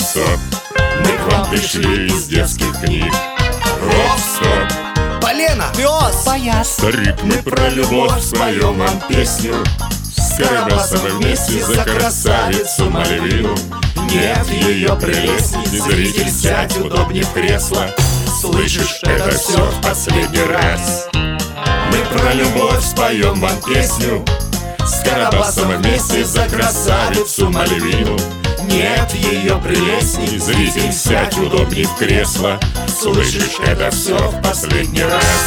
Гоп-стоп, мы к вам пришли из детских книг. Гоп-стоп, Полено, Пес, Пояс, старик, мы про любовь споем вам песню. С Карабасом мы вместе за красавицу Мальвину. Нет ее прелестней, зритель, сядь удобней в кресло. Слышишь, это все в последний раз. Мы про любовь споем вам песню. С Карабасом мы вместе за красавицу Мальвину. Нет ее прелестней, зритель, сядь удобней в кресло. Слышишь, это все в последний раз.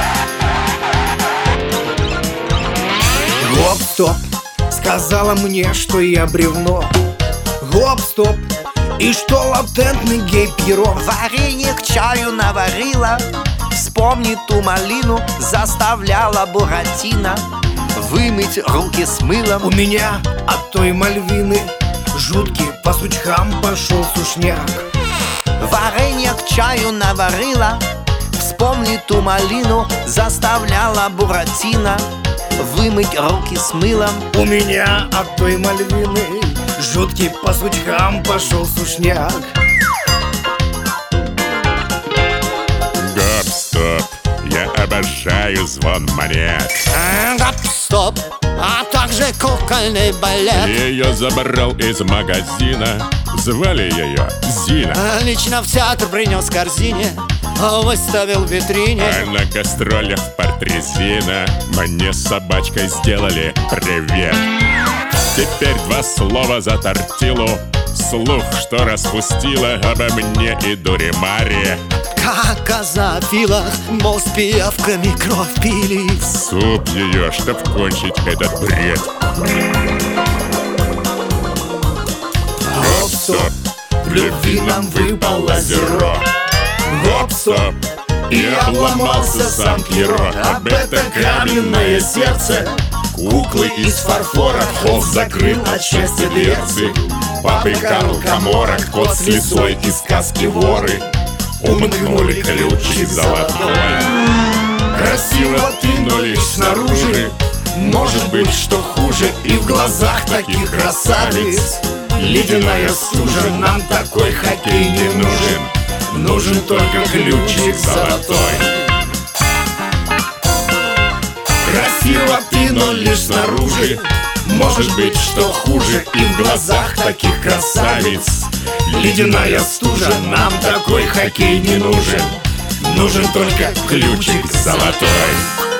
Гоп-стоп, сказала мне, что я бревно. Гоп-стоп, и что латентный гей-пьеро. варенье к чаю наварила. Вспомни ту малину, заставляла Буратино вымыть руки с мылом. У меня от той Мальвины жуткий по сучкам пошел сушняк. Варенье к чаю наварила. Вспомни ту малину, заставляла Буратино вымыть руки с мылом. У меня от той Мальвины жуткий по сучкам пошел сушняк. Гоп-стоп, я обожаю звон монет. Гоп-стоп, а также кукольный балет. Ее забрал из магазина, звали ее Зина. Лично в театр принес в корзине, выставил в витрине. А на гастролях в Портрезина мне с собачкой сделали привет. Теперь два слова за тортилу. Слух, что распустила обо мне и Дуримаре. Как о зоофилах, мол, с пиявками кровь пили. Суп ее, чтоб кончить этот бред. Гоп-стоп, в любви нам выпало зеро. Гоп-стоп, и обломался сам Пьеро. Об это каменное сердце куклы из фарфора. Холст закрыл от счастья дверцы. Поприканул коморок, кот с лисой из сказки воры. Умыкнули ключик золотой. Красиво ты, но лишь снаружи. Может быть, что хуже. И в глазах таких красавиц ледяная стужа. Нам такой хоккей не нужен. Нужен только ключик золотой. Красиво ты, но лишь снаружи. Может быть, что хуже. И в глазах таких красавиц ледяная стужа. Нам такой хоккей не нужен. Нужен только ключик золотой.